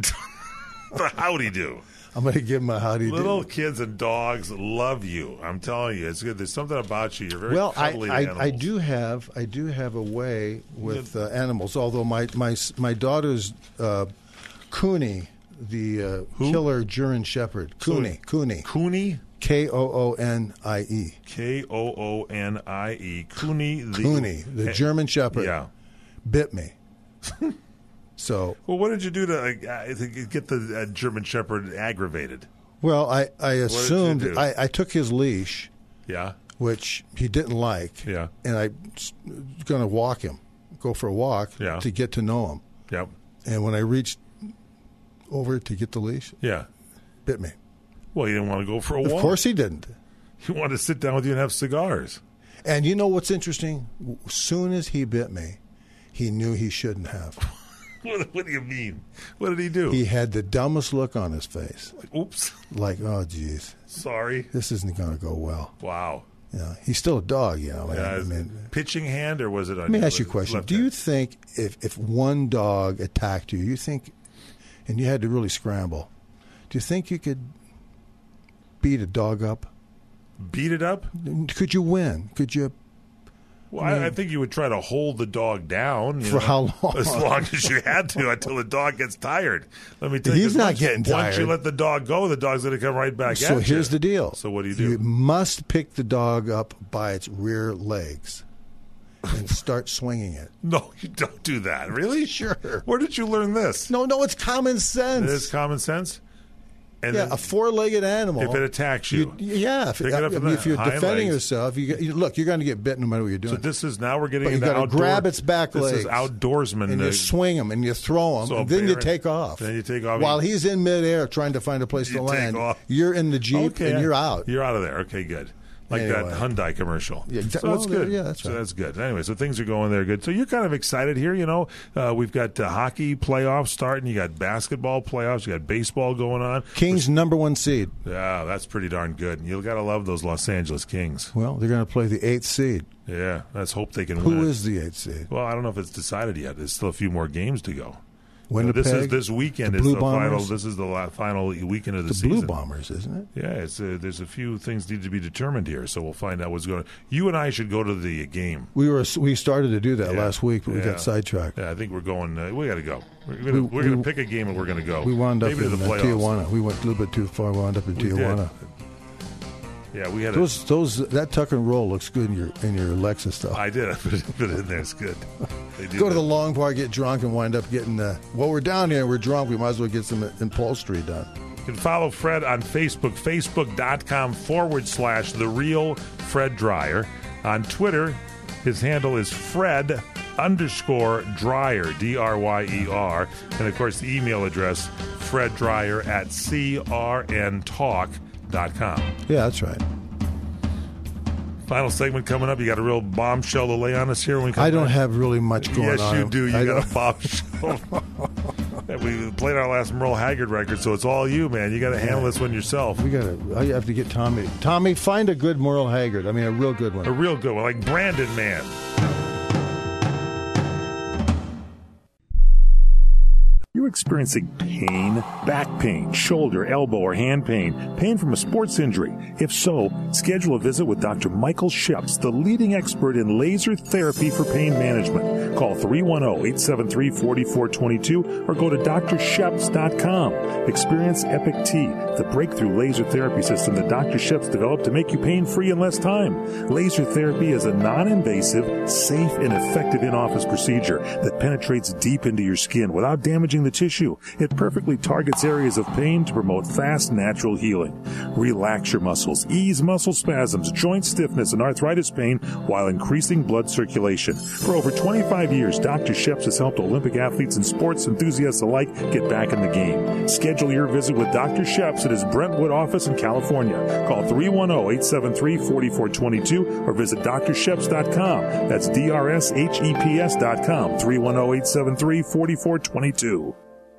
The howdy do. I'm going to give him a howdy do. Little kids and dogs love you. I'm telling you, it's good. There's something about you. You're very Well, I, cuddly to I, animals. I do have I do have a way with uh, animals. Although my my my daughter's uh, Cooney, the uh, killer German Shepherd, Cooney. So, Cooney. Cooney? K O O N I E. K O O N I E. Cooney. The, Cooney, the German Shepherd, yeah. bit me. So, well, what did you do to, uh, to get the uh, German Shepherd aggravated? Well, I, I assumed do? I, I took his leash, yeah, which he didn't like, yeah, and I was going to walk him, go for a walk, yeah. to get to know him. Yep. And when I reached over to get the leash, yeah, bit me. Well, he didn't want to go for a walk. Of course he didn't. He wanted to sit down with you and have cigars. And you know what's interesting? As soon as he bit me, he knew he shouldn't have. What, what do you mean? What did he do? He had the dumbest look on his face. Like, oops. Like, oh, geez. Sorry. This isn't going to go well. Wow. Yeah, he's still a dog, you know. Yeah, I mean, pitching hand, or was it on Let me your ask you a question. left Do hand? you think if, if one dog attacked you, you think, and you had to really scramble, do you think you could beat a dog up? Beat it up? Could you win? Could you? Well, I, mean, I, I think you would try to hold the dog down. You for know, how long? As long as you had to, until the dog gets tired. Let me tell you, he's not once, getting tired. Once you let the dog go, the dog's going to come right back so at you. So here's the deal. So what do you do? You must pick the dog up by its rear legs and start swinging it. No, you don't do that. Really? Sure. Where did you learn this? No, no, it's common sense. It is common sense? And yeah, then, a four-legged animal. If it attacks you, you yeah. If, pick it up I in mean, the if you're hind defending legs. yourself, you, you look. You're going to get bit no matter what you're doing. So this is now we're getting but you into got to outdoor. grab its back this legs. This is outdoorsman. And uh, you swing them and you throw them, so and then bear, you take off. Then you take off while he's in midair trying to find a place you to take land. Off. You're in the Jeep okay. and you're out. You're out of there. Okay, good. Like anyway. that Hyundai commercial. Yeah, exactly. So that's well, good. Yeah, that's right. So that's good. Anyway, so things are going there good. So you're kind of excited here. You know, uh, we've got uh, hockey playoffs starting. You got basketball playoffs. You got baseball going on. Kings Which, number one seed. Yeah, that's pretty darn good. You got to love those Los Angeles Kings. Well, they're going to play the eighth seed. Yeah, let's hope they can Who win. Who is the eighth seed? Well, I don't know if it's decided yet. There's still a few more games to go. Winnipeg, uh, this is this weekend. The is Blue the Bombers. final. This is the la- final weekend of the, the season. Blue Bombers, isn't it? Yeah, it's uh, there's a few things need to be determined here, so we'll find out what's going on. You and I should go to the game. We were we started to do that yeah. last week, but we yeah. got sidetracked. Yeah, I think we're going. Uh, we got to go. We're going we, to pick a game and we're going to go. We wound up Maybe in to the uh, playoffs. Tijuana. We went a little bit too far. Wound up in we Tijuana. Did. Yeah, we had those. A, those that tuck and roll looks good in your in your Lexus stuff. I did. I put it, put it in there. It's good. They do Go that. to the long bar, get drunk, and wind up getting. Uh, well, we're down here. We're drunk. We might as well get some upholstery done. You can follow Fred on Facebook, facebook.com forward slash the real Fred Dryer. On Twitter, his handle is Fred underscore Dryer, D R Y E R. And of course, the email address, Fred Dryer at C R N talk dot com. Yeah, that's right. Final segment coming up. You got a real bombshell to lay on us here when we come I don't back. have really much going yes, on. Yes, you do. You I got don't. a bombshell. We played our last Merle Haggard record, so it's all you, man. You got to handle yeah. this one yourself. We got to. I have to get Tommy. Tommy, find a good Merle Haggard. I mean, a real good one. A real good one, like Brandon Man. You experiencing pain, back pain, shoulder, elbow, or hand pain, pain from a sports injury? If so, schedule a visit with Doctor Michael Sheps, the leading expert in laser therapy for pain management. Call three one zero, eight seven three, four four two two or go to D R sheps dot com. Experience Epic T, the breakthrough laser therapy system that Doctor Sheps developed to make you pain-free in less time. Laser therapy is a non-invasive, safe, and effective in-office procedure that penetrates deep into your skin without damaging the tissue. It perfectly targets areas of pain to promote fast, natural healing. Relax your muscles, ease muscle spasms, joint stiffness, and arthritis pain while increasing blood circulation. For over twenty-five years, Doctor Sheps has helped Olympic athletes and sports enthusiasts alike get back in the game. Schedule your visit with Doctor Sheps at his Brentwood office in California. Call three one zero, eight seven three, four four two two or visit D R sheps dot com. That's D R S H E P S dot com. three one zero, eight seven three, four four two two.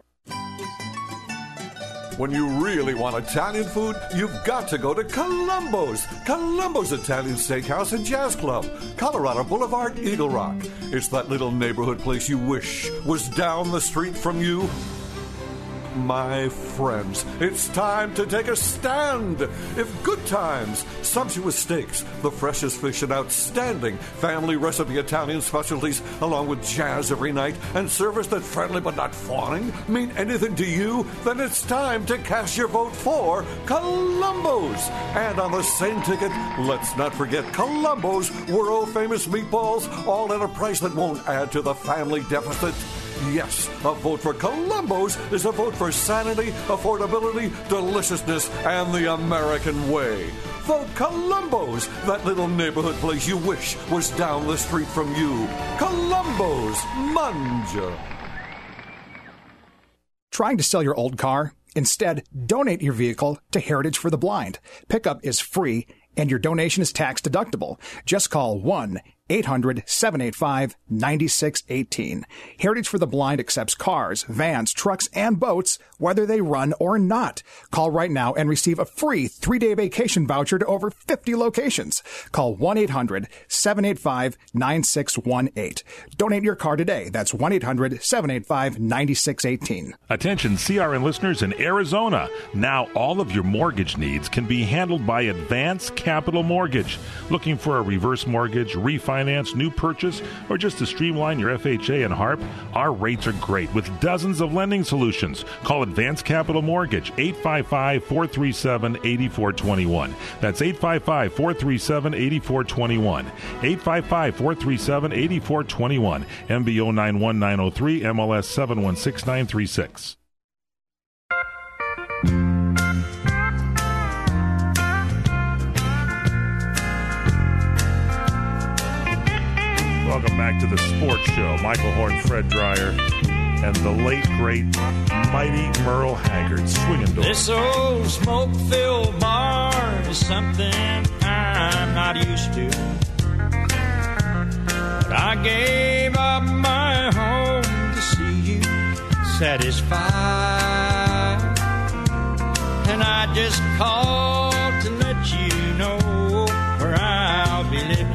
When you really want Italian food, you've got to go to Columbo's. Columbo's Italian Steakhouse and Jazz Club, Colorado Boulevard, Eagle Rock. It's that little neighborhood place you wish was down the street from you. my friends, it's time to take a stand. If Good Times, sumptuous steaks, the freshest fish and outstanding family recipe Italian specialties, along with jazz every night and service that's friendly but not fawning, mean anything to you, then it's time to cast your vote for Columbo's. And on the same ticket, let's not forget Columbo's world-famous meatballs, all at a price that won't add to the family deficit. Yes, a vote for Columbo's is a vote for sanity, affordability, deliciousness, and the American way. Vote Columbo's, that little neighborhood place you wish was down the street from you. Columbo's, manja. Trying to sell your old car? Instead, donate your vehicle to Heritage for the Blind. Pickup is free, and your donation is tax deductible. Just call one eight hundred seven eight five nine six one eight. Heritage for the Blind accepts cars, vans, trucks, and boats, whether they run or not. Call right now and receive a free three-day vacation voucher to over fifty locations. Call one eight hundred seven eight five nine six one eight. Donate your car today. That's one eight hundred seven eight five nine six one eight. Attention C R N listeners in Arizona. Now all of your mortgage needs can be handled by Advance Capital Mortgage. Looking for a reverse mortgage, refinance, new purchase, or just to streamline your F H A and HARP? Our rates are great with dozens of lending solutions. Call Advance Capital Mortgage, eight five five, four three seven, eight four two one. That's eight five five, four three seven, eight four two one. eight five five, four three seven, eight four two one. M B O nine one nine oh three, M L S seven one six nine three six. Welcome back to the Sports Show. Michael Horn, Fred Dreyer, and the late, great, mighty Merle Haggard. Swinging doors. This old smoke-filled bar is something I'm not used to. But I gave up my home to see you satisfied. And I just called to let you know where I'll be living.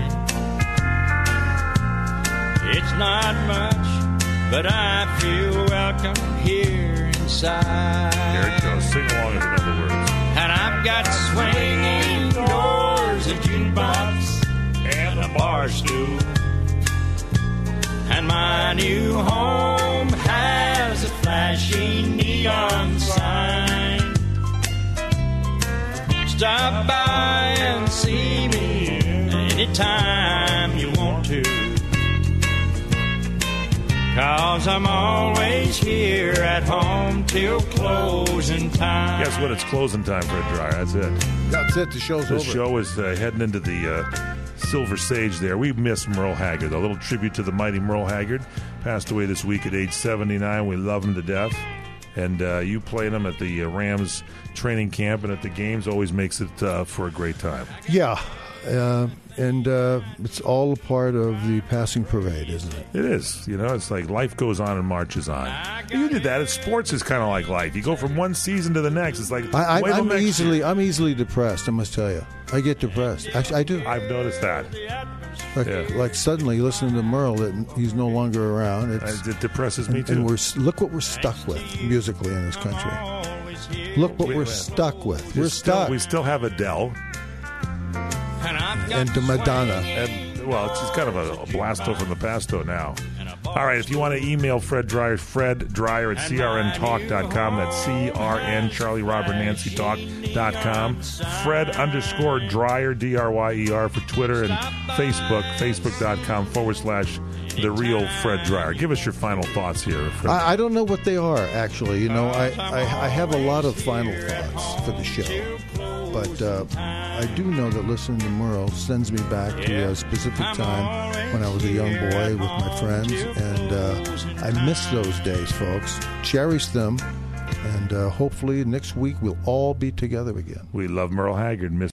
It's not much, but I feel welcome here inside. There it goes. Sing along if you know the words. And I've got swinging doors, a jukebox, and a bar stool. And my new home has a flashing neon sign. Stop by and see me anytime you want to. 'Cause I'm always here at home till closing time. Guess what? It's closing time, Fred Dreyer. That's it. That's it. The show's the over. The show is uh, heading into the uh, Silver Sage there. We miss Merle Haggard. A little tribute to the mighty Merle Haggard. Passed away this week at age seventy-nine. We love him to death. And uh, you playing him at the uh, Rams training camp and at the games always makes it uh, for a great time. Yeah. Uh, and uh, it's all a part of the passing parade, isn't it? It is. You know, it's like life goes on and marches on. You did that. It's, sports is kind of like life. You go from one season to the next. It's like I, I, I'm next easily, year. I'm easily depressed. I must tell you, I get depressed. Actually, I do. I've noticed that. Like, yeah. like suddenly, listening to Merle, that he's no longer around. It's, it depresses me and, too. And we're look what we're stuck with musically in this country. Look what we, we're stuck with. We're still, stuck. We still have Adele. And to Madonna. And, well, she's kind of a, a blasto from the pasto now. All right, if you want to email Fred Dreyer, Fred Dreyer at C R N talk dot com. That's C R N, Charlie Robert Nancy Talk dot com. Fred underscore Dreyer, D R Y E R for Twitter and Facebook, Facebook.com forward slash The Real Fred Dreyer. Give us your final thoughts here, Fred. I, I don't know what they are, actually. You know, I, I, I have a lot of final thoughts for the show. But uh, I do know that listening to Merle sends me back to a specific time when I was a young boy with my friends. And uh, I miss those days, folks. Cherish them. And uh, hopefully next week we'll all be together again. We love Merle Haggard. Miss